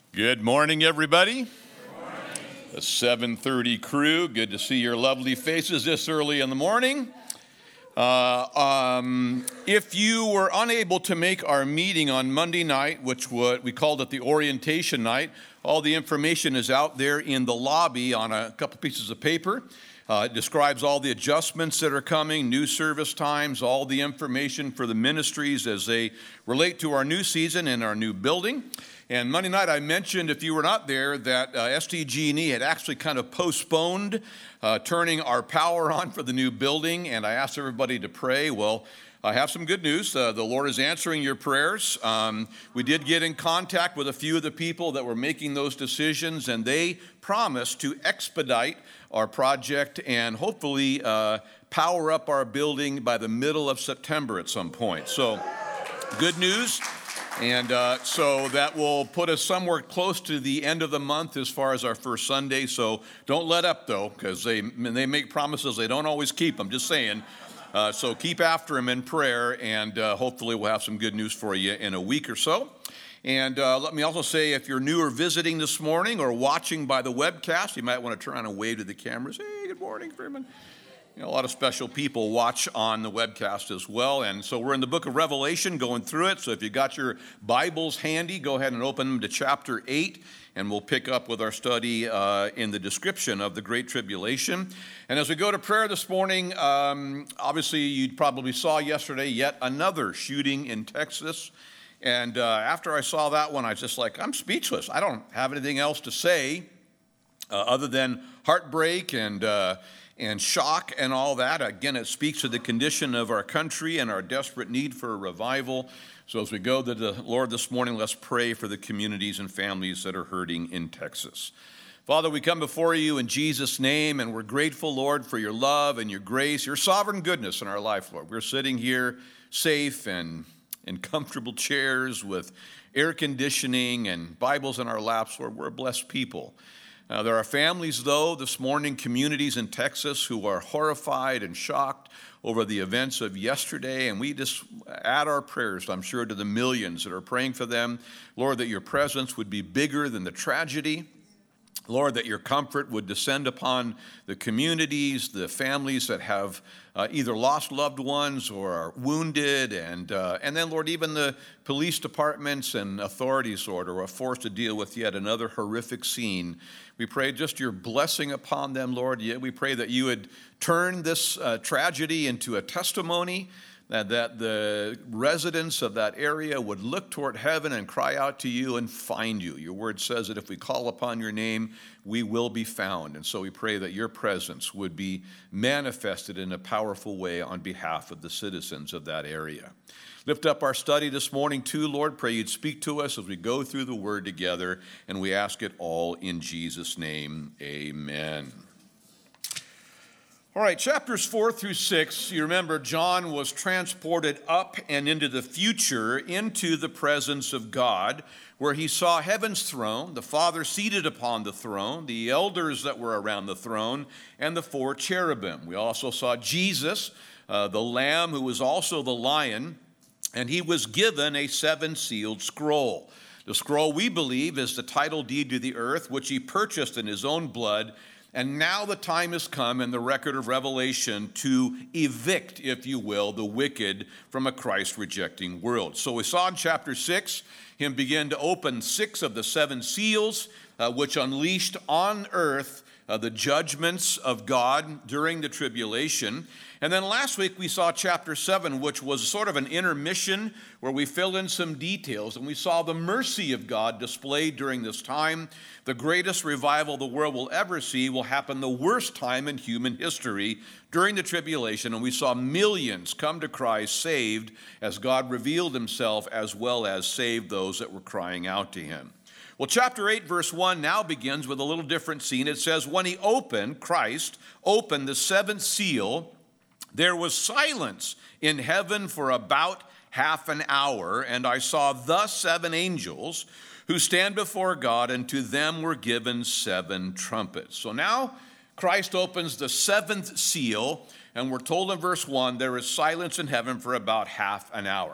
Good morning, everybody. The 7:30 crew, good to see your lovely faces this early in the morning. If you were unable to make our meeting on Monday night, we called it the orientation night, all the information is out there in the lobby on a couple pieces of paper. It describes all the adjustments that are coming, new service times, all the information for the ministries as they relate to our new season and our new building. And Monday night I mentioned, if you were not there, that SDG&E had actually kind of postponed turning our power on for the new building, and I asked everybody to pray. Well, I have some good news. The Lord is answering your prayers. We did get in contact with a few of the people that were making those decisions, and they promised to expedite our project and hopefully power up our building by the middle of September at some point. So, good news. And so that will put us somewhere close to the end of the month as far as our first Sunday. So don't let up, though, because they make promises. They don't always keep them, just saying. So keep after them in prayer, and hopefully we'll have some good news for you in a week or so. And let me also say, if you're new or visiting this morning or watching by the webcast, you might want to turn around and wave to the cameras. Hey, good morning, Freeman. You know, a lot of special people watch on the webcast as well. And so we're in the book of Revelation going through it. So if you got your Bibles handy, go ahead and open them to chapter 8. And we'll pick up with our study in the description of the Great Tribulation. And as we go to prayer this morning, obviously you probably saw yesterday yet another shooting in Texas. And after I saw that one, I was just like, I'm speechless. I don't have anything else to say other than heartbreak and shock and all that. Again, it speaks to the condition of our country and our desperate need for a revival. So as we go to the Lord this morning, let's pray for the communities and families that are hurting in Texas. Father, we come before you in Jesus' name, and we're grateful, Lord, for your love and your grace, your sovereign goodness in our life, Lord. We're sitting here safe and in comfortable chairs with air conditioning and Bibles in our laps, Lord. We're a blessed people. There are families, though, this morning, communities in Texas who are horrified and shocked over the events of yesterday, and we just add our prayers, I'm sure, to the millions that are praying for them. Lord, that your presence would be bigger than the tragedy. Lord, that your comfort would descend upon the communities, the families that have either lost loved ones or are wounded, and then, Lord, even the police departments and authorities, Lord, are forced to deal with yet another horrific scene. We pray just your blessing upon them, Lord. We pray that you would turn this tragedy into a testimony, that the residents of that area would look toward heaven and cry out to you and find you. Your word says that if we call upon your name, we will be found. And so we pray that your presence would be manifested in a powerful way on behalf of the citizens of that area. Lift up our study this morning too, Lord. Pray you'd speak to us as we go through the word together, and we ask it all in Jesus' name. Amen. All right, chapters 4 through 6, you remember John was transported up and into the future, into the presence of God, where he saw heaven's throne, the Father seated upon the throne, the elders that were around the throne, and the 4 cherubim. We also saw Jesus, the Lamb, who was also the Lion, and he was given a 7-sealed scroll. The scroll, we believe, is the title deed to the earth, which he purchased in his own blood. And now the time has come in the record of Revelation to evict, if you will, the wicked from a Christ-rejecting world. So we saw in chapter 6, him begin to open 6 of the 7 seals, which unleashed on earth the judgments of God during the tribulation. And then last week we saw chapter 7, which was sort of an intermission where we filled in some details, and we saw the mercy of God displayed during this time. The greatest revival the world will ever see will happen the worst time in human history during the tribulation, and we saw millions come to Christ saved as God revealed himself as well as saved those that were crying out to him. Well, chapter 8, verse 1 now begins with a little different scene. It says, when he opened, Christ opened the 7th seal, there was silence in heaven for about half an hour, and I saw the 7 angels who stand before God, and to them were given 7 trumpets. So now Christ opens the 7th seal, and we're told in verse 1, there is silence in heaven for about half an hour.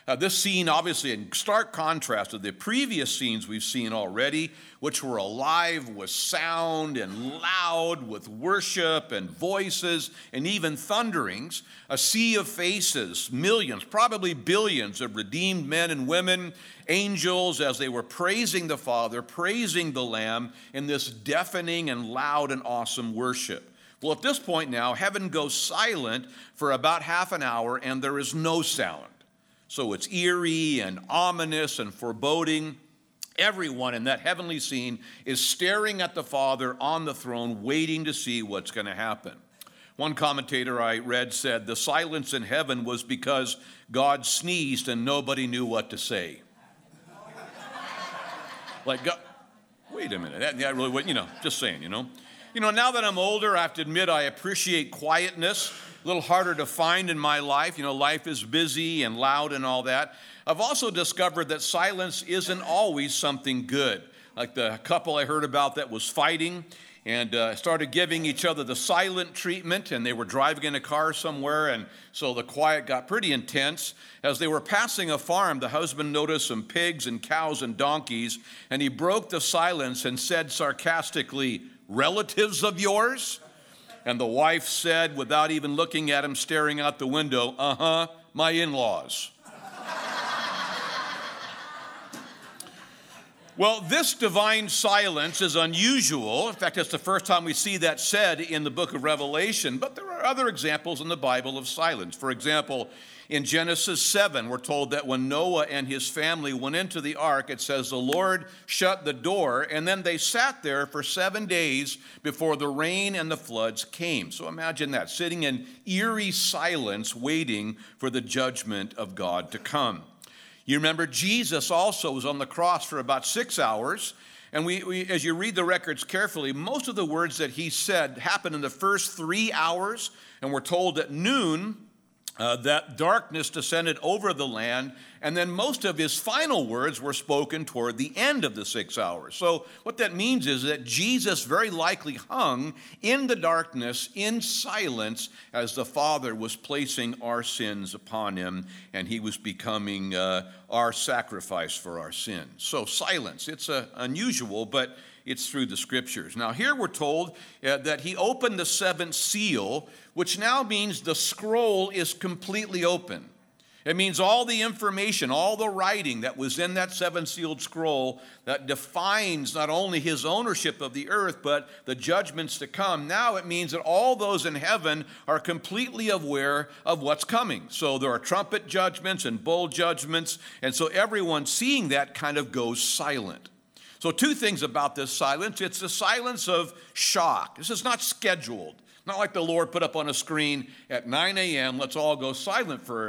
This scene, obviously, in stark contrast to the previous scenes we've seen already, which were alive with sound and loud with worship and voices and even thunderings. A sea of faces, millions, probably billions of redeemed men and women, angels, as they were praising the Father, praising the Lamb in this deafening and loud and awesome worship. Well, at this point now, heaven goes silent for about half an hour, and there is no sound. So it's eerie and ominous and foreboding. Everyone in that heavenly scene is staring at the Father on the throne, waiting to see what's going to happen. One commentator I read said the silence in heaven was because God sneezed and nobody knew what to say. Like, God, wait a minute, that really, just saying, now that I'm older, I have to admit I appreciate quietness. A little harder to find in my life. Life is busy and loud and all that. I've also discovered that silence isn't always something good. Like the couple I heard about that was fighting and started giving each other the silent treatment, and they were driving in a car somewhere, and so the quiet got pretty intense. As they were passing a farm, the husband noticed some pigs and cows and donkeys, and he broke the silence and said sarcastically, "Relatives of yours?" And the wife said, without even looking at him, staring out the window, my in-laws. Well, this divine silence is unusual. In fact, it's the first time we see that said in the book of Revelation. But there are other examples in the Bible of silence. For example, in Genesis 7, we're told that when Noah and his family went into the ark, it says the Lord shut the door, and then they sat there for 7 days before the rain and the floods came. So imagine that, sitting in eerie silence, waiting for the judgment of God to come. You remember Jesus also was on the cross for about 6 hours, and we as you read the records carefully, most of the words that he said happened in the first 3 hours, and we're told at noon, that darkness descended over the land, and then most of his final words were spoken toward the end of the 6 hours. So what that means is that Jesus very likely hung in the darkness in silence as the Father was placing our sins upon him, and he was becoming our sacrifice for our sins. So silence, it's unusual, but it's through the scriptures. Now here we're told that he opened the seventh seal, which now means the scroll is completely open. It means all the information, all the writing that was in that seven-sealed scroll that defines not only his ownership of the earth, but the judgments to come. Now it means that all those in heaven are completely aware of what's coming. So there are trumpet judgments and bowl judgments, and so everyone seeing that kind of goes silent. So two things about this silence. It's the silence of shock. This is not scheduled. Not like the Lord put up on a screen at 9 a.m., let's all go silent for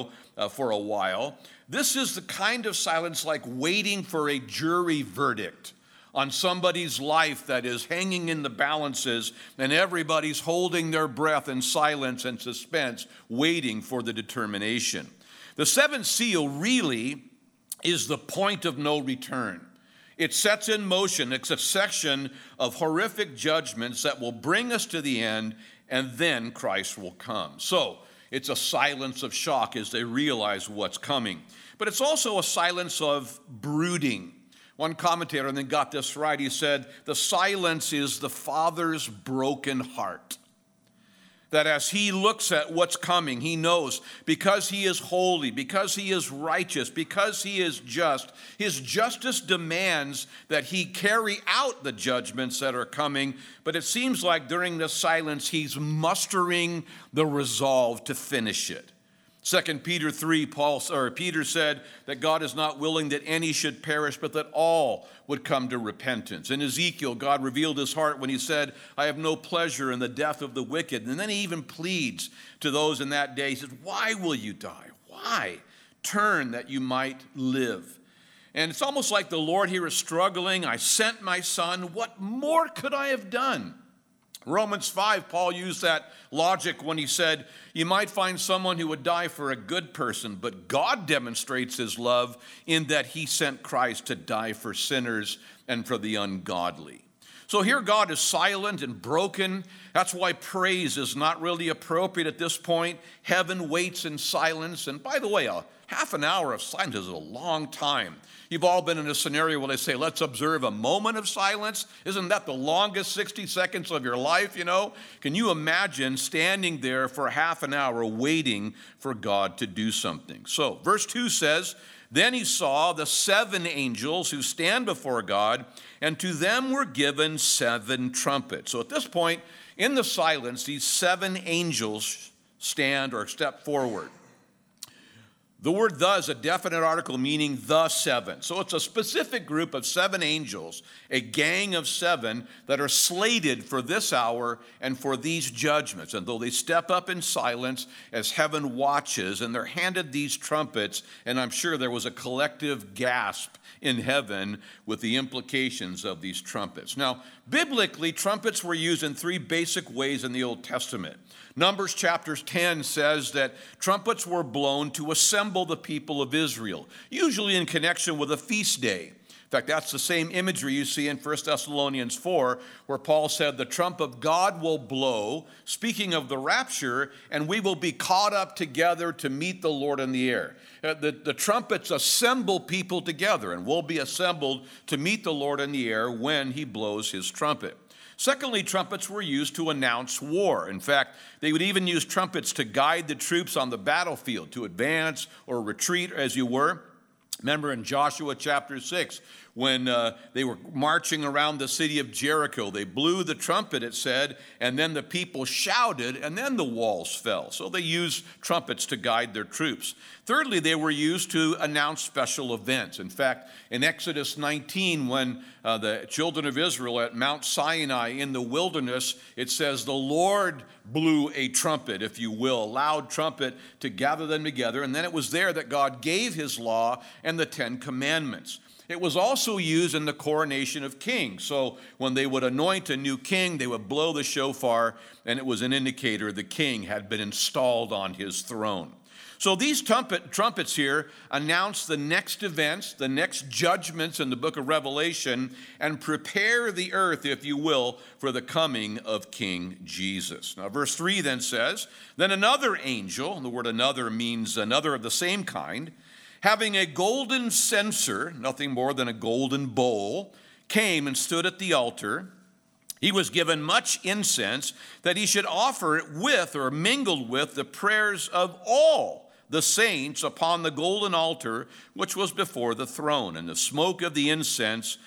a while. This is the kind of silence like waiting for a jury verdict on somebody's life that is hanging in the balances, and everybody's holding their breath in silence and suspense, waiting for the determination. The seventh seal really is the point of no return. It sets in motion a succession of horrific judgments that will bring us to the end, and then Christ will come. So it's a silence of shock as they realize what's coming. But it's also a silence of brooding. One commentator, I think, got this right. He said, the silence is the Father's broken heart. That as he looks at what's coming, he knows because he is holy, because he is righteous, because he is just, his justice demands that he carry out the judgments that are coming. But it seems like during this silence, he's mustering the resolve to finish it. 2 Peter 3, Peter said that God is not willing that any should perish, but that all would come to repentance. In Ezekiel, God revealed his heart when he said, I have no pleasure in the death of the wicked. And then he even pleads to those in that day. He says, why will you die? Why? Turn that you might live. And it's almost like the Lord here is struggling. I sent my son. What more could I have done? Romans 5, Paul used that logic when he said, you might find someone who would die for a good person, but God demonstrates his love in that he sent Christ to die for sinners and for the ungodly. So here God is silent and broken. That's why praise is not really appropriate at this point. Heaven waits in silence. And by the way, a half an hour of silence is a long time. You've all been in a scenario where they say, let's observe a moment of silence. Isn't that the longest 60 seconds of your life, Can you imagine standing there for half an hour waiting for God to do something? So verse 2 says, then he saw the 7 angels who stand before God, and to them were given 7 trumpets. So at this point, in the silence, these 7 angels stand or step forward. The word the is a definite article meaning the 7. So it's a specific group of 7 angels, a gang of 7 that are slated for this hour and for these judgments. And though they step up in silence as heaven watches, and they're handed these trumpets, and I'm sure there was a collective gasp in heaven with the implications of these trumpets. Now, biblically, trumpets were used in 3 basic ways in the Old Testament. Numbers chapter 10 says that trumpets were blown to assemble the people of Israel, usually in connection with a feast day. In fact, that's the same imagery you see in 1 Thessalonians 4, where Paul said, the trump of God will blow, speaking of the rapture, and we will be caught up together to meet the Lord in the air. The trumpets assemble people together, and we'll be assembled to meet the Lord in the air when he blows his trumpet. Secondly, trumpets were used to announce war. In fact, they would even use trumpets to guide the troops on the battlefield, to advance or retreat, as you were. Remember in Joshua chapter 6, when they were marching around the city of Jericho, they blew the trumpet, it said, and then the people shouted, and then the walls fell. So they used trumpets to guide their troops. Thirdly, they were used to announce special events. In fact, in Exodus 19, when the children of Israel at Mount Sinai in the wilderness, it says the Lord blew a trumpet, if you will, a loud trumpet to gather them together. And then it was there that God gave his law and the 10 commandments. It was also used in the coronation of kings. So when they would anoint a new king, they would blow the shofar, and it was an indicator the king had been installed on his throne. So these trumpets here announce the next events, the next judgments in the book of Revelation, and prepare the earth, if you will, for the coming of King Jesus. Now, verse 3 then says, then another angel, and the word another means another of the same kind, having a golden censer, nothing more than a golden bowl, came and stood at the altar. He was given much incense that he should offer it with or mingled with the prayers of all the saints upon the golden altar which was before the throne. And the smoke of the incense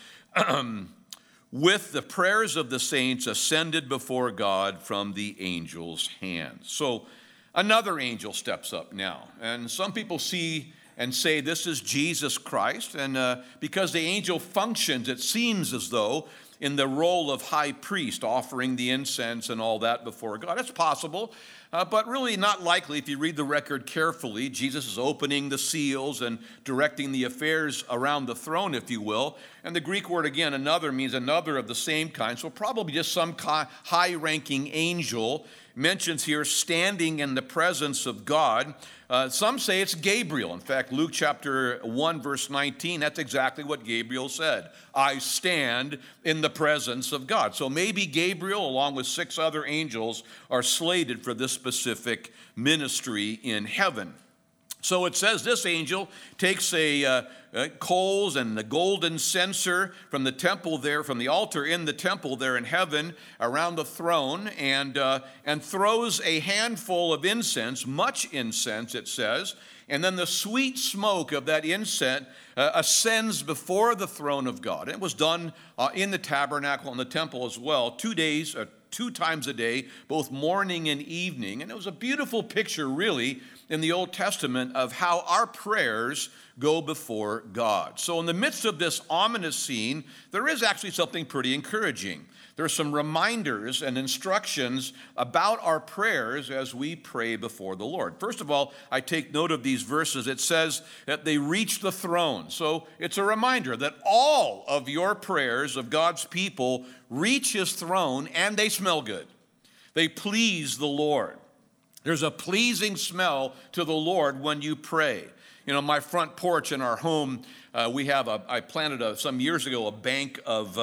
with the prayers of the saints ascended before God from the angel's hand. So another angel steps up now. And some people see and say this is Jesus Christ. And because the angel functions, it seems as though, in the role of high priest, offering the incense and all that before God. It's possible, but really not likely if you read the record carefully. Jesus is opening the seals and directing the affairs around the throne, if you will. And the Greek word, again, another means another of the same kind. So probably just some high-ranking angel mentions here standing in the presence of God. Some say it's Gabriel. In fact, Luke chapter 1, verse 19, that's exactly what Gabriel said. I stand in the presence of God. So maybe Gabriel, along with 6 other angels, are slated for this specific ministry in heaven. So it says this angel takes coals and the golden censer from the temple there, from the altar in the temple there in heaven around the throne, and throws a handful of incense, much incense it says, and then the sweet smoke of that incense ascends before the throne of God. It was done in the tabernacle and the temple as well, 2 times a day, both morning and evening. And it was a beautiful picture, really, in the Old Testament of how our prayers go before God. So in the midst of this ominous scene, there is actually something pretty encouraging. There are some reminders and instructions about our prayers as we pray before the Lord. First of all, I take note of these verses. It says that they reach the throne. So it's a reminder that all of your prayers of God's people reach his throne, and they smell good. They please the Lord. There's a pleasing smell to the Lord when you pray. You know, my front porch in our home, I planted some years ago a bank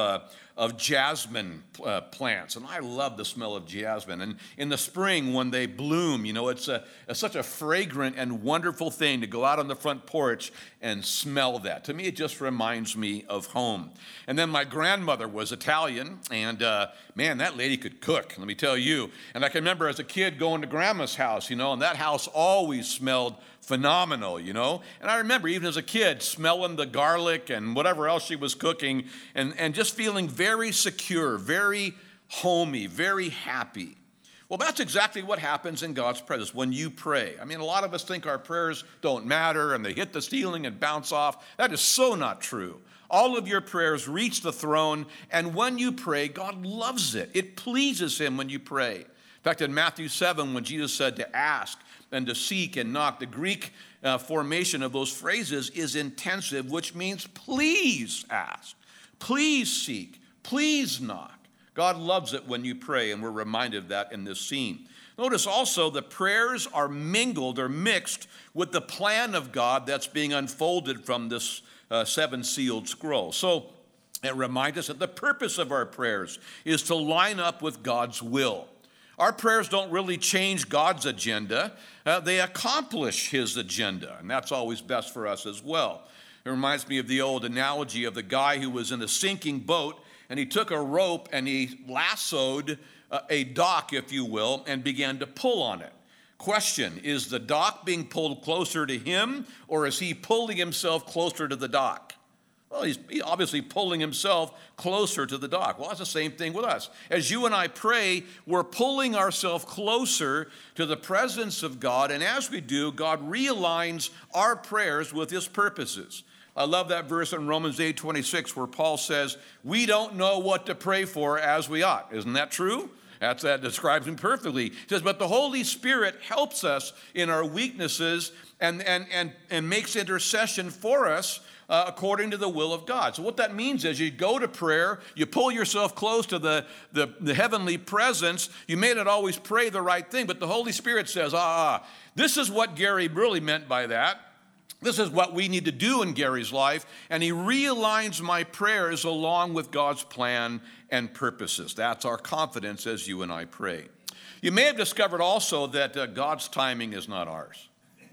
of jasmine plants, and I love the smell of jasmine. And in the spring when they bloom, it's such a fragrant and wonderful thing to go out on the front porch and smell that. To me, it just reminds me of home. And then my grandmother was Italian, and man, that lady could cook, let me tell you. And I can remember as a kid going to Grandma's house, and that house always smelled phenomenal, And I remember even as a kid smelling the garlic and whatever else she was cooking and just feeling very secure, very homey, very happy. Well, that's exactly what happens in God's presence when you pray. I mean, a lot of us think our prayers don't matter and they hit the ceiling and bounce off. That is so not true. All of your prayers reach the throne, and when you pray, God loves it. It pleases him when you pray. In fact, in Matthew 7, when Jesus said to ask and to seek and knock, the Greek formation of those phrases is intensive, which means please ask, please seek, please knock. God loves it when you pray, and we're reminded of that in this scene. Notice also the prayers are mingled or mixed with the plan of God that's being unfolded from this seven-sealed scroll. So it reminds us that the purpose of our prayers is to line up with God's will. Our prayers don't really change God's agenda. They accomplish his agenda, and that's always best for us as well. It reminds me of the old analogy of the guy who was in a sinking boat, and he took a rope and he lassoed a dock, if you will, and began to pull on it. Question, is the dock being pulled closer to him, or is he pulling himself closer to the dock? Well, he's obviously pulling himself closer to the dock. Well, that's the same thing with us. As you and I pray, we're pulling ourselves closer to the presence of God, and as we do, God realigns our prayers with his purposes. I love that verse in Romans 8:26 where Paul says, we don't know what to pray for as we ought. Isn't that true? That describes him perfectly. He says, but the Holy Spirit helps us in our weaknesses and makes intercession for us according to the will of God. So what that means is you go to prayer, you pull yourself close to the heavenly presence. You may not always pray the right thing, but the Holy Spirit says, this is what Gary really meant by that. This is what we need to do in Gary's life, and he realigns my prayers along with God's plan and purposes. That's our confidence as you and I pray. You may have discovered also that God's timing is not ours.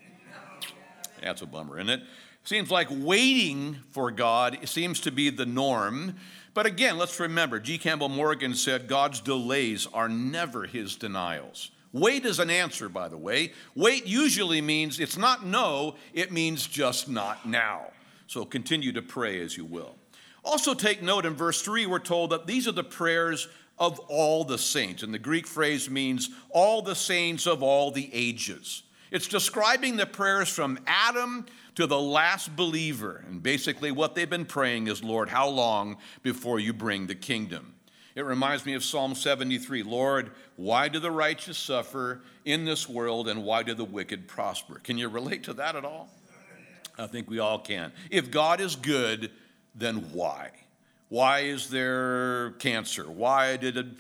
That's a bummer, isn't it? Seems like waiting for God seems to be the norm. But again, let's remember, G. Campbell Morgan said God's delays are never his denials. Wait is an answer, by the way. Wait usually means it's not no, it means just not now. So continue to pray as you will. Also take note in verse 3, we're told that these are the prayers of all the saints. And the Greek phrase means all the saints of all the ages. It's describing the prayers from Adam to the last believer. And basically what they've been praying is, Lord, how long before you bring the kingdom? It reminds me of Psalm 73. Lord, why do the righteous suffer in this world, and why do the wicked prosper? Can you relate to that at all? I think we all can. If God is good, then why? Why is there cancer? Why did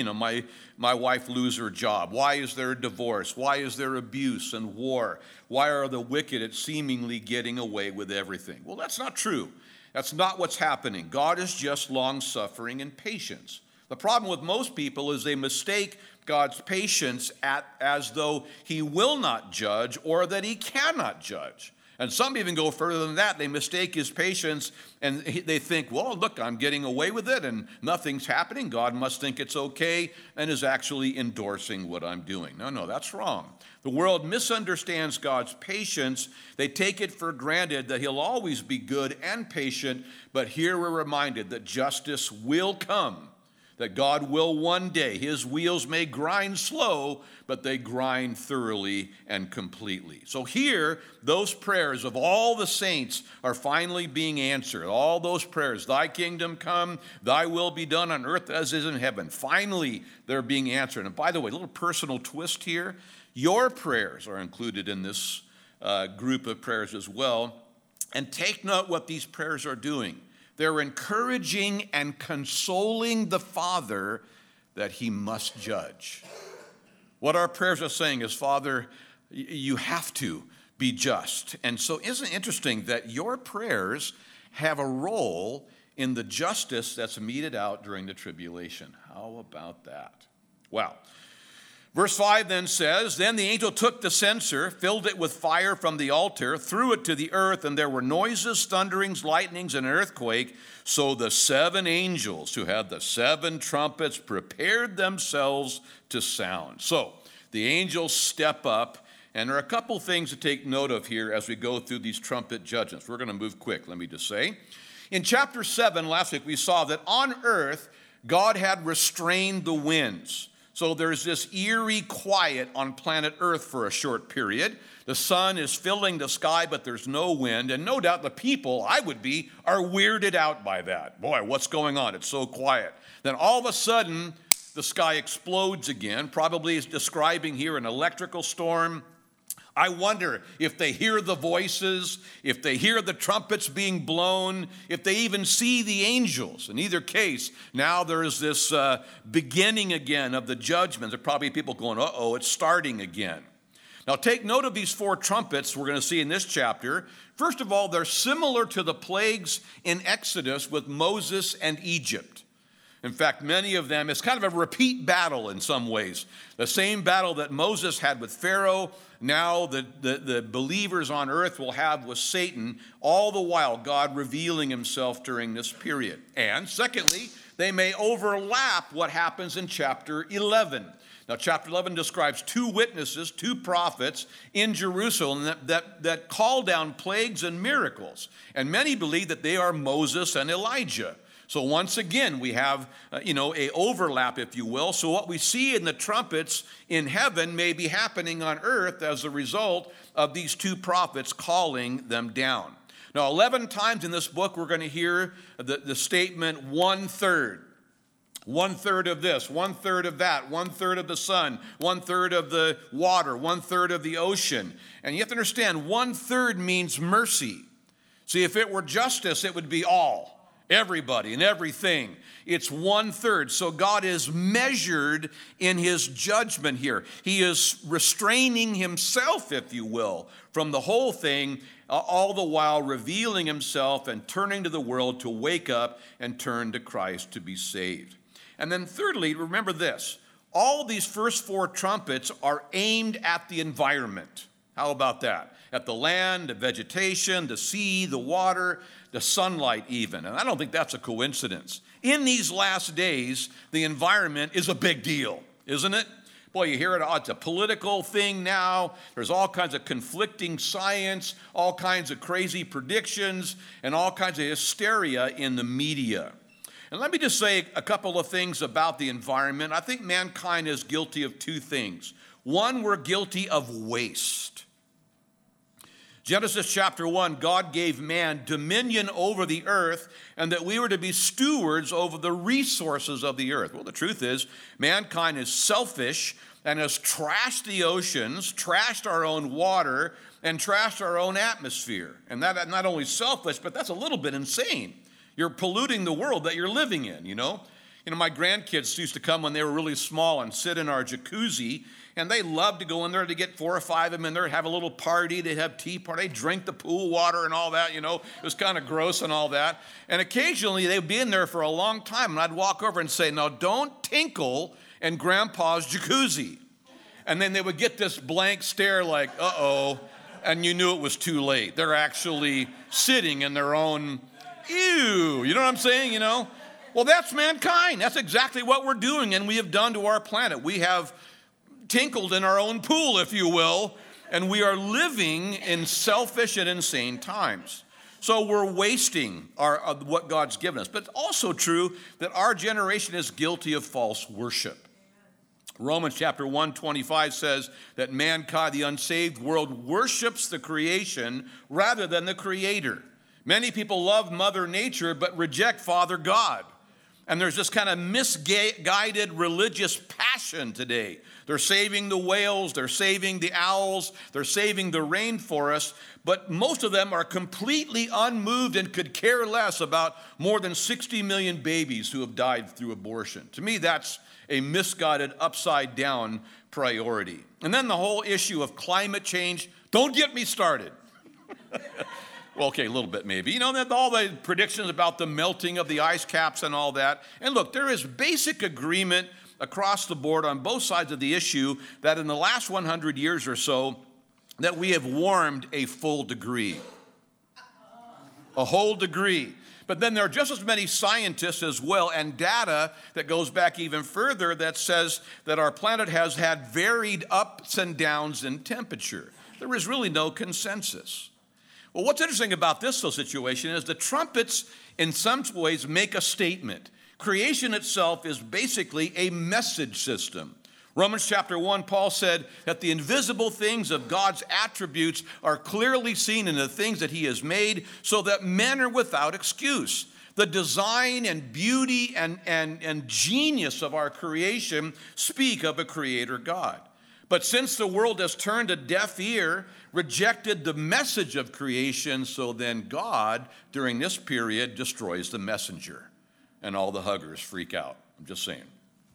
my wife lose her job? Why is there a divorce? Why is there abuse and war? Why are the wicked seemingly getting away with everything? Well, that's not true. That's not what's happening. God is just long-suffering and patient. The problem with most people is they mistake God's patience as though he will not judge or that he cannot judge. And some even go further than that. They mistake his patience and they think, well, look, I'm getting away with it and nothing's happening. God must think it's okay and is actually endorsing what I'm doing. No, that's wrong. The world misunderstands God's patience. They take it for granted that he'll always be good and patient. But here we're reminded that justice will come. That God will one day, his wheels may grind slow, but they grind thoroughly and completely. So here, those prayers of all the saints are finally being answered. All those prayers, thy kingdom come, thy will be done on earth as is in heaven. Finally, they're being answered. And by the way, a little personal twist here. Your prayers are included in this group of prayers as well. And take note what these prayers are doing. They're encouraging and consoling the Father that he must judge. What our prayers are saying is, Father, you have to, be just. And so isn't it interesting that your prayers have a role in the justice that's meted out during the tribulation? How about that? Well, verse 5 then says, then the angel took the censer, filled it with fire from the altar, threw it to the earth, and there were noises, thunderings, lightnings, and an earthquake. So the 7 angels who had the 7 trumpets prepared themselves to sound. So the angels step up, and there are a couple things to take note of here as we go through these trumpet judgments. We're going to move quick, let me just say. In chapter 7 last week, we saw that on earth, God had restrained the winds. So there's this eerie quiet on planet Earth for a short period. The sun is filling the sky, but there's no wind. And no doubt the people, I would be, are weirded out by that. Boy, what's going on? It's so quiet. Then all of a sudden, the sky explodes again. Probably is describing here an electrical storm. I wonder if they hear the voices, if they hear the trumpets being blown, if they even see the angels. In either case, now there is this beginning again of the judgment. There are probably people going, uh-oh, it's starting again. Now take note of these 4 trumpets we're going to see in this chapter. First of all, they're similar to the plagues in Exodus with Moses and Egypt. In fact, many of them, it's kind of a repeat battle in some ways. The same battle that Moses had with Pharaoh, now the believers on earth will have with Satan, all the while God revealing himself during this period. And secondly, they may overlap what happens in chapter 11. Now, chapter 11 describes 2 witnesses, 2 prophets in Jerusalem that call down plagues and miracles. And many believe that they are Moses and Elijah. So once again, we have, a overlap, if you will. So what we see in the trumpets in heaven may be happening on earth as a result of these 2 prophets calling them down. Now, 11 times in this book, we're going to hear the statement 1/3. 1/3 of this, 1/3 of that, 1/3 of the sun, 1/3 of the water, 1/3 of the ocean. And you have to understand, 1/3 means mercy. See, if it were justice, it would be all. Everybody and everything. It's 1/3. So God is measured in his judgment here. He is restraining himself, if you will, from the whole thing, all the while revealing himself and turning to the world to wake up and turn to Christ to be saved. And then thirdly, remember this. All these first 4 trumpets are aimed at the environment. How about that? At the land, the vegetation, the sea, the water, the sunlight even. And I don't think that's a coincidence. In these last days, the environment is a big deal, isn't it? Boy, you hear it, it's a political thing now. There's all kinds of conflicting science, all kinds of crazy predictions, and all kinds of hysteria in the media. And let me just say a couple of things about the environment. I think mankind is guilty of 2 things. One, we're guilty of waste. Genesis chapter 1, God gave man dominion over the earth and that we were to be stewards over the resources of the earth. Well, the truth is, mankind is selfish and has trashed the oceans, trashed our own water, and trashed our own atmosphere. And that not only selfish, but that's a little bit insane. You're polluting the world that you're living in, You know, my grandkids used to come when they were really small and sit in our jacuzzi, and they loved to go in there to get 4 or 5 of them in there, have a little party, they'd have tea party, they'd drink the pool water and all that, It was kind of gross and all that. And occasionally they'd be in there for a long time, and I'd walk over and say, now don't tinkle in Grandpa's jacuzzi. And then they would get this blank stare like, uh-oh, and you knew it was too late. They're actually sitting in their own, ew, you know what I'm saying, Well, that's mankind. That's exactly what we're doing, and we have done to our planet. We have tinkled in our own pool, if you will, and we are living in selfish and insane times. So we're wasting what God's given us. But it's also true that our generation is guilty of false worship. Romans chapter 1:25 says that mankind, the unsaved world, worships the creation rather than the Creator. Many people love Mother Nature but reject Father God. And there's this kind of misguided religious passion today. They're saving the whales, they're saving the owls, they're saving the rainforest, but most of them are completely unmoved and could care less about more than 60 million babies who have died through abortion. To me, that's a misguided, upside-down priority. And then the whole issue of climate change, Don't get me started. Well, okay, a little bit maybe. You know, all the predictions about the melting of the ice caps and all that. And look, there is basic agreement across the board on both sides of the issue that in the last 100 years or so, that we have warmed a full degree. A whole degree. But then there are just as many scientists as well, and data that goes back even further that says that our planet has had varied ups and downs in temperature. There is really no consensus. Well, what's interesting about this whole situation is the trumpets, in some ways, make a statement. Creation itself is basically a message system. Romans chapter 1, Paul said that the invisible things of God's attributes are clearly seen in the things that he has made, so that men are without excuse. The design and beauty and genius of our creation speak of a creator God. But since the world has turned a deaf ear, rejected the message of creation, so then God, during this period, destroys the messenger. And all the huggers freak out. I'm just saying.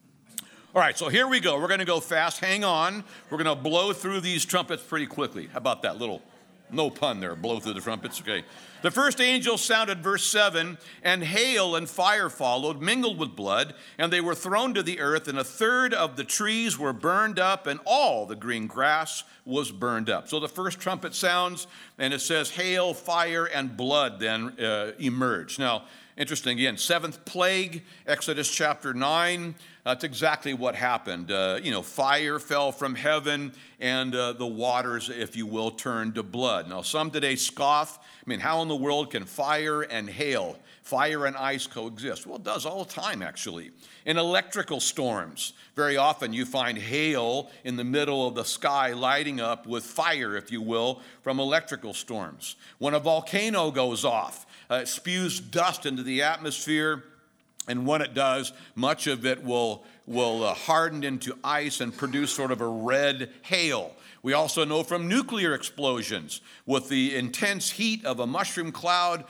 All right, so here we go. We're going to go fast. Hang on. We're going to blow through these trumpets pretty quickly. How about that little, no pun there, blow through the trumpets? Okay. The first angel sounded, verse 7, and hail and fire followed, mingled with blood, and they were thrown to the earth, and a third of the trees were burned up, and all the green grass was burned up. So the first trumpet sounds, and it says hail, fire, and blood then emerge. Now, interesting again, seventh plague, Exodus chapter 9. That's exactly what happened. Fire fell from heaven, and the waters, if you will, turned to blood. Now, some today scoff. I mean, how in the world can fire and hail, fire and ice coexist? Well, it does all the time, actually. In electrical storms, very often you find hail in the middle of the sky lighting up with fire, if you will, from electrical storms. When a volcano goes off, it spews dust into the atmosphere, and when it does, much of it will harden into ice and produce sort of a red hail. We also know from nuclear explosions, with the intense heat of a mushroom cloud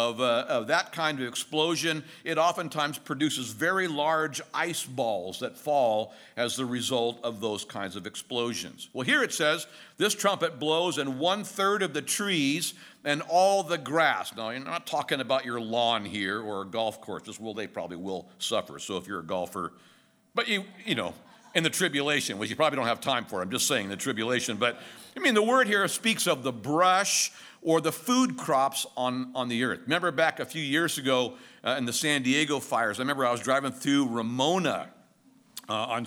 of that kind of explosion, it oftentimes produces very large ice balls that fall as the result of those kinds of explosions. Well, here it says, this trumpet blows and 1/3 of the trees and all the grass. Now, you're not talking about your lawn here or golf courses. Well, they probably will suffer. So if you're a golfer, but you know, in the tribulation, which you probably don't have time for. I'm just saying the tribulation. But, I mean, the word here speaks of the brush or the food crops on the earth. Remember back a few years ago in the San Diego fires, I remember I was driving through Ramona on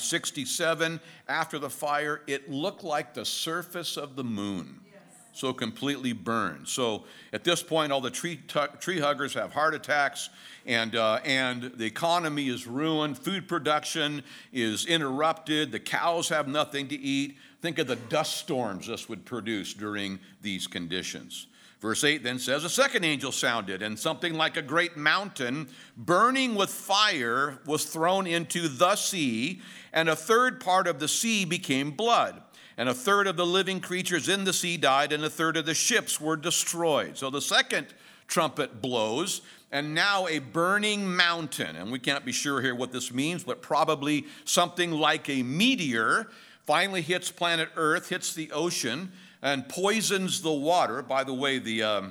67 after the fire. It looked like the surface of the moon. So completely burned. So at this point, all the tree huggers have heart attacks, and the economy is ruined. Food production is interrupted. The cows have nothing to eat. Think of the dust storms this would produce during these conditions. Verse 8 then says, a second angel sounded, and something like a great mountain burning with fire was thrown into the sea, and a third part of the sea became blood. And a third of the living creatures in the sea died, and a third of the ships were destroyed. So the second trumpet blows, and now a burning mountain, and we can't be sure here what this means, but probably something like a meteor, finally hits planet Earth, hits the ocean, and poisons the water. By the way,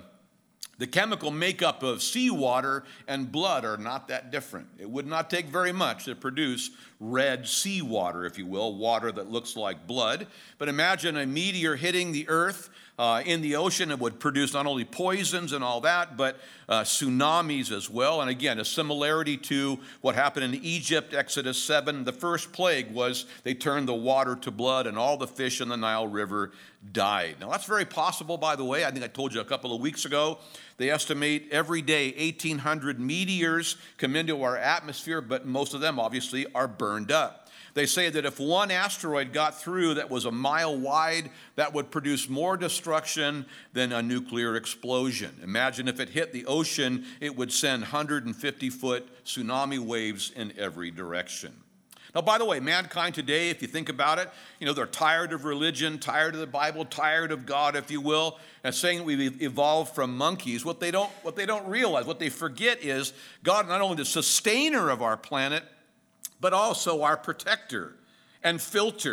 the chemical makeup of seawater and blood are not that different. It would not take very much to produce red seawater, if you will, water that looks like blood. But imagine a meteor hitting the earth in the ocean. It would produce not only poisons and all that, but tsunamis as well. And again, a similarity to what happened in Egypt, Exodus 7. The first plague was they turned the water to blood, and all the fish in the Nile River died. Now, that's very possible, by the way. I think I told you a couple of weeks ago. They estimate every day 1,800 meteors come into our atmosphere, but most of them obviously are burned up. They say that if one asteroid got through that was a mile wide, that would produce more destruction than a nuclear explosion. Imagine if it hit the ocean, it would send 150-foot tsunami waves in every direction. Now, by the way, mankind today, if you think about it, they're tired of religion, tired of the Bible, tired of God, if you will, and saying we've evolved from monkeys. What they don't realize, what they forget is God, not only the sustainer of our planet, but also our protector and filter.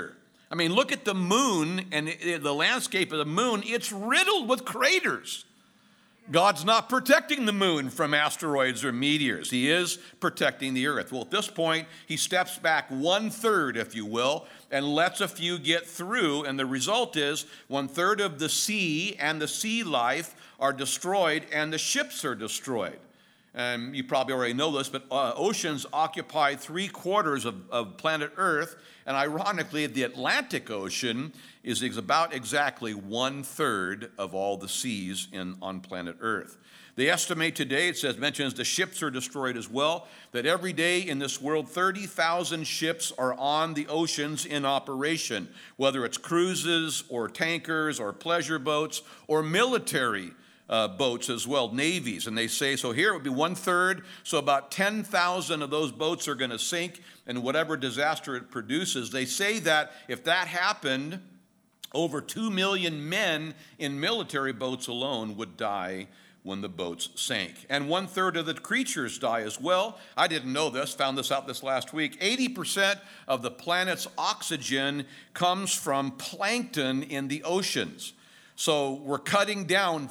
I mean, look at the moon and the landscape of the moon. It's riddled with craters. God's not protecting the moon from asteroids or meteors. He is protecting the earth. Well, at this point, he steps back 1/3, if you will, and lets a few get through. And the result is 1/3 of the sea and the sea life are destroyed, and the ships are destroyed. And you probably already know this, but oceans occupy 3/4 of planet Earth. And ironically, the Atlantic Ocean is about exactly 1/3 of all the seas on planet Earth. They estimate today, mentions the ships are destroyed as well, that every day in this world, 30,000 ships are on the oceans in operation, whether it's cruises or tankers or pleasure boats or military boats as well, navies. And they say, so here it would be 1/3, so about 10,000 of those boats are going to sink in whatever disaster it produces. They say that if that happened, over 2 million men in military boats alone would die when the boats sank. And 1/3 of the creatures die as well. I didn't know this, found this out this last week. 80% of the planet's oxygen comes from plankton in the oceans. So we're cutting down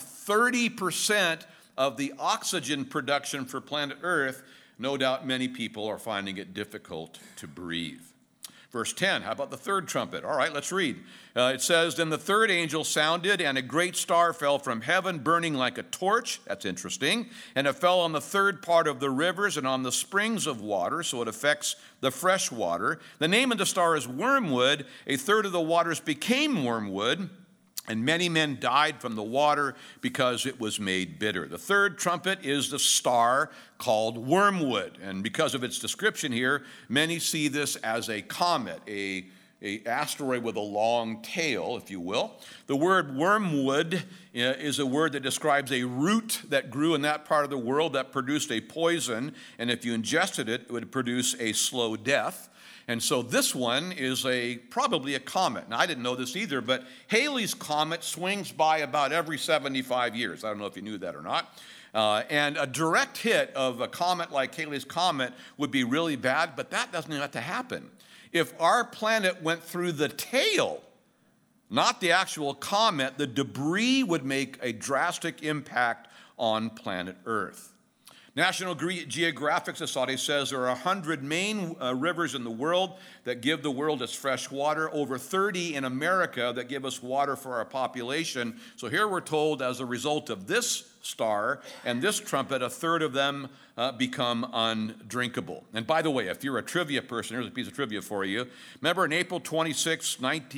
30% of the oxygen production for planet Earth. No doubt many people are finding it difficult to breathe. Verse 10, how about the third trumpet? All right, let's read. It says, then the third angel sounded, and a great star fell from heaven, burning like a torch. That's interesting. And it fell on the third part of the rivers and on the springs of water, so it affects the fresh water. The name of the star is Wormwood. 1/3 of the waters became wormwood, and many men died from the water because it was made bitter. The third trumpet is the star called Wormwood. And because of its description here, many see this as a comet, a asteroid with a long tail, if you will. The word wormwood is a word that describes a root that grew in that part of the world that produced a poison. And if you ingested it, it would produce a slow death. And so this one is probably a comet. Now, I didn't know this either, but Halley's Comet swings by about every 75 years. I don't know if you knew that or not. And a direct hit of a comet like Halley's Comet would be really bad, but that doesn't have to happen. If our planet went through the tail, not the actual comet, the debris would make a drastic impact on planet Earth. National Geographic Society says there are 100 main rivers in the world that give the world its fresh water, over 30 in America that give us water for our population. So here we're told as a result of this star and this trumpet, 1/3 of them become undrinkable. And by the way, if you're a trivia person, here's a piece of trivia for you. Remember on April 26,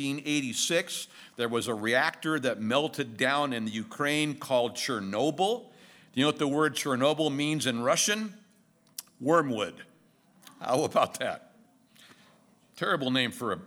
1986, there was a reactor that melted down in the Ukraine called Chernobyl. You know what the word Chernobyl means in Russian? Wormwood. How about that? Terrible name for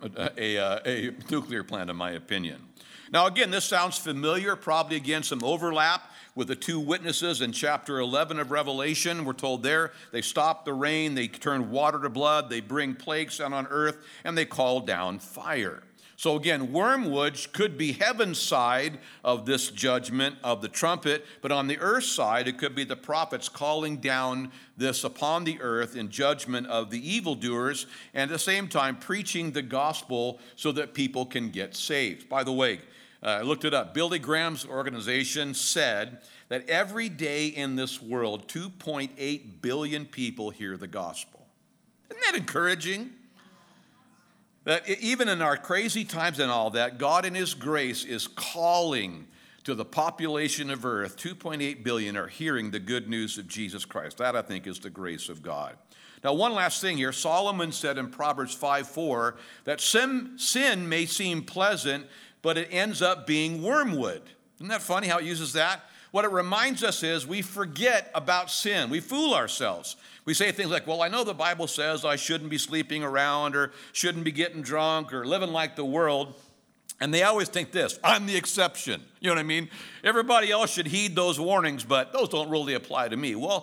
a nuclear plant, in my opinion. Now, again, this sounds familiar, probably again some overlap with the two witnesses in chapter 11 of Revelation. We're told there they stop the rain, they turn water to blood, they bring plagues down on earth, and they call down fire. So again, wormwood could be heaven's side of this judgment of the trumpet, but on the earth side, it could be the prophets calling down this upon the earth in judgment of the evildoers, and at the same time preaching the gospel so that people can get saved. By the way, I looked it up. Billy Graham's organization said that every day in this world, 2.8 billion people hear the gospel. Isn't that encouraging? That even in our crazy times and all that, God in his grace is calling to the population of earth. 2.8 billion are hearing the good news of Jesus Christ. That, I think, is the grace of God. Now, one last thing here. Solomon said in Proverbs 5:4 that sin may seem pleasant, but it ends up being wormwood. Isn't that funny how it uses that? What it reminds us is we forget about sin. We fool ourselves. We say things like, well, I know the Bible says I shouldn't be sleeping around or shouldn't be getting drunk or living like the world. And they always think this, I'm the exception. You know what I mean? Everybody else should heed those warnings, but those don't really apply to me. Well,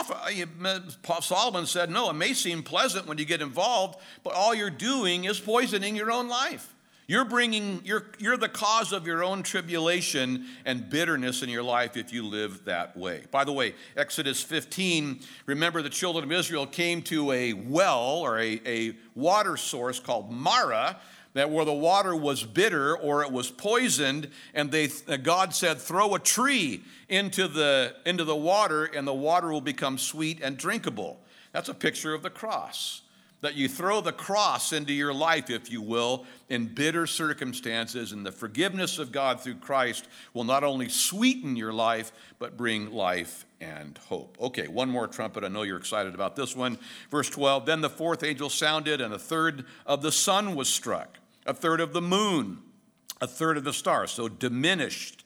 Solomon said, no, it may seem pleasant when you get involved, but all you're doing is poisoning your own life. You're the cause of your own tribulation and bitterness in your life if you live that way. By the way, Exodus 15, remember the children of Israel came to a well or a water source called Marah. that where the water was bitter or it was poisoned, and God said, throw a tree into the water, and the water will become sweet and drinkable. That's a picture of the cross, that you throw the cross into your life, if you will, in bitter circumstances, and the forgiveness of God through Christ will not only sweeten your life, but bring life and hope. Okay, one more trumpet. I know you're excited about this one. Verse 12, then the fourth angel sounded, and a third of the sun was struck, a third of the moon, a third of the stars, so diminished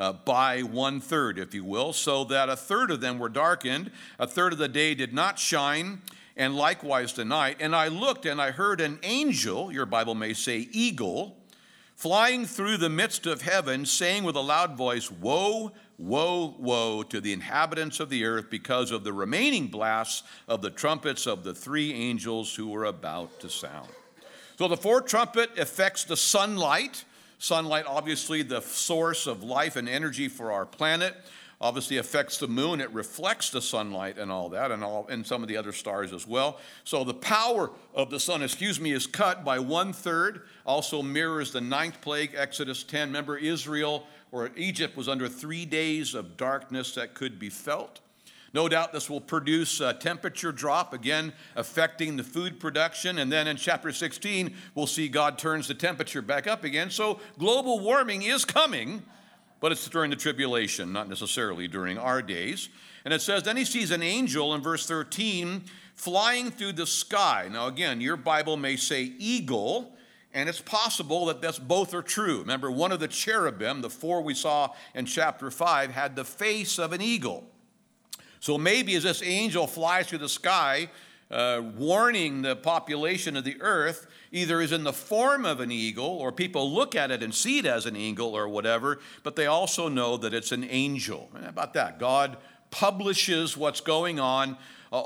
by 1/3, if you will, so that a third of them were darkened, a third of the day did not shine, and likewise the night. And I looked, and I heard an angel, your Bible may say eagle, flying through the midst of heaven, saying with a loud voice, woe, woe, woe to the inhabitants of the earth, because of the remaining blasts of the trumpets of the three angels who were about to sound. So the fourth trumpet affects the sunlight. Sunlight, obviously, the source of life and energy for our planet. Obviously affects the moon. It reflects the sunlight and all that, and some of the other stars as well. So the power of the sun, is cut by 1/3. Also mirrors the 9th plague, Exodus 10. Remember, Israel or Egypt was under 3 days of darkness that could be felt. No doubt this will produce a temperature drop, again, affecting the food production. And then in chapter 16, we'll see God turns the temperature back up again. So global warming is coming, but it's during the tribulation, not necessarily during our days. And it says, then he sees an angel in verse 13 flying through the sky. Now again, your Bible may say eagle, and it's possible that both are true. Remember, one of the cherubim, the 4 we saw in chapter 5, had the face of an eagle. So maybe as this angel flies through the sky, warning the population of the earth, either is in the form of an eagle, or people look at it and see it as an eagle or whatever, but they also know that it's an angel. How about that? God publishes what's going on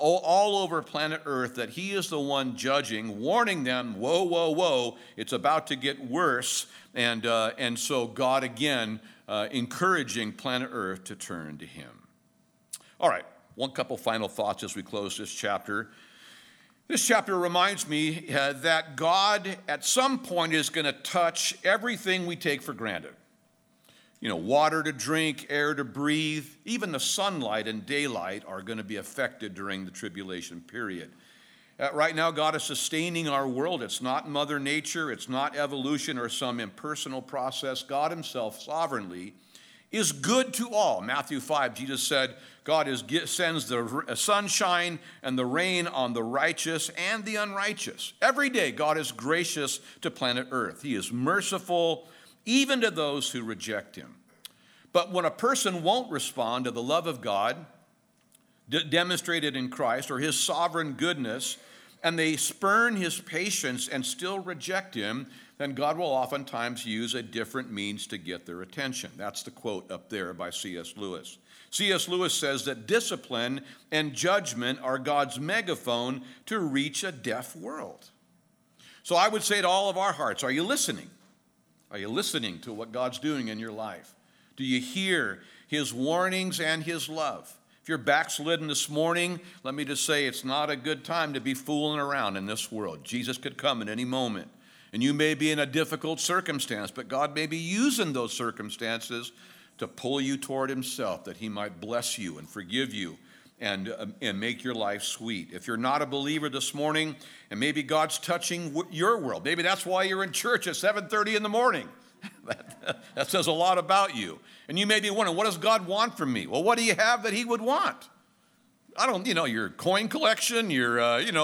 all over planet Earth, that he is the one judging, warning them, whoa, whoa, whoa, it's about to get worse. And so God, again, encouraging planet Earth to turn to him. All right, one couple final thoughts as we close this chapter. This chapter reminds me that God at some point is going to touch everything we take for granted. You know, water to drink, air to breathe, even the sunlight and daylight are going to be affected during the tribulation period. Right now, God is sustaining our world. It's not Mother Nature, it's not evolution or some impersonal process. God himself sovereignly is good to all. Matthew 5, Jesus said, God sends the sunshine and the rain on the righteous and the unrighteous. Every day, God is gracious to planet Earth. He is merciful even to those who reject him. But when a person won't respond to the love of God demonstrated in Christ or his sovereign goodness, and they spurn his patience and still reject him, then God will oftentimes use a different means to get their attention. That's the quote up there by C.S. Lewis. C.S. Lewis says that discipline and judgment are God's megaphone to reach a deaf world. So I would say to all of our hearts, are you listening? Are you listening to what God's doing in your life? Do you hear his warnings and his love? If you're backslidden this morning, let me just say it's not a good time to be fooling around in this world. Jesus could come at any moment. And you may be in a difficult circumstance, but God may be using those circumstances to pull you toward himself, that he might bless you and forgive you and make your life sweet. If you're not a believer this morning, and maybe God's touching your world, maybe that's why you're in church at 7:30 in the morning. That says a lot about you. And you may be wondering, what does God want from me? Well, what do you have that he would want? I don't, your coin collection, your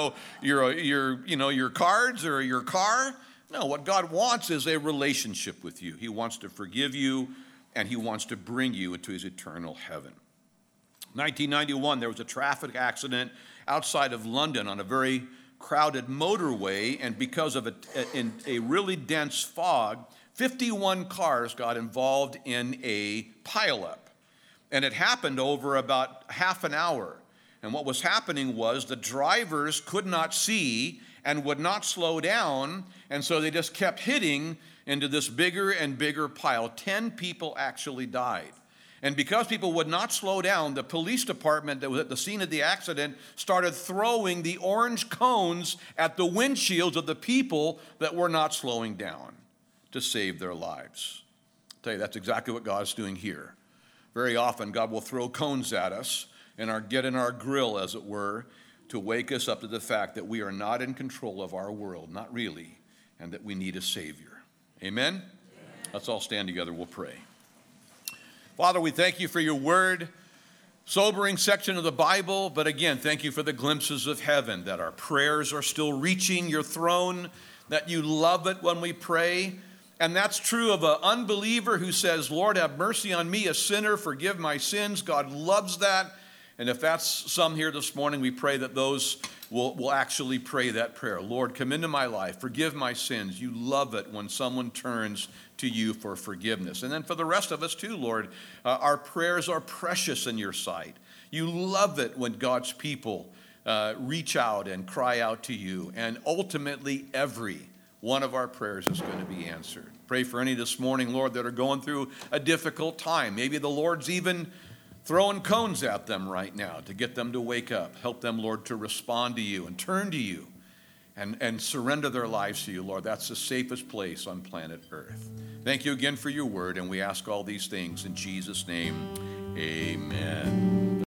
cards or your car. No, what God wants is a relationship with you. He wants to forgive you, and he wants to bring you into his eternal heaven. 1991, there was a traffic accident outside of London on a very crowded motorway, and because of a really dense fog, 51 cars got involved in a pileup. And it happened over about half an hour. And what was happening was the drivers could not see and would not slow down, and so they just kept hitting into this bigger and bigger pile. 10 people actually died. And because people would not slow down, the police department that was at the scene of the accident started throwing the orange cones at the windshields of the people that were not slowing down to save their lives. I'll tell you, that's exactly what God's doing here. Very often, God will throw cones at us and get in our grill, as it were, to wake us up to the fact that we are not in control of our world, not really, and that we need a Savior. Amen? Amen. Let's all stand together. We'll pray. Father, we thank you for your word, sobering section of the Bible, but again, thank you for the glimpses of heaven, that our prayers are still reaching your throne, that you love it when we pray. And that's true of an unbeliever who says, Lord, have mercy on me, a sinner, forgive my sins. God loves that. And if that's some here this morning, we pray that those will actually pray that prayer. Lord, come into my life, forgive my sins. You love it when someone turns to you for forgiveness. And then for the rest of us too, Lord, our prayers are precious in your sight. You love it when God's people reach out and cry out to you. And ultimately, every one of our prayers is going to be answered. Pray for any this morning, Lord, that are going through a difficult time. Maybe the Lord's even throwing cones at them right now to get them to wake up. Help them, Lord, to respond to you and turn to you and surrender their lives to you, Lord. That's the safest place on planet Earth. Thank you again for your word, and we ask all these things in Jesus' name. Amen.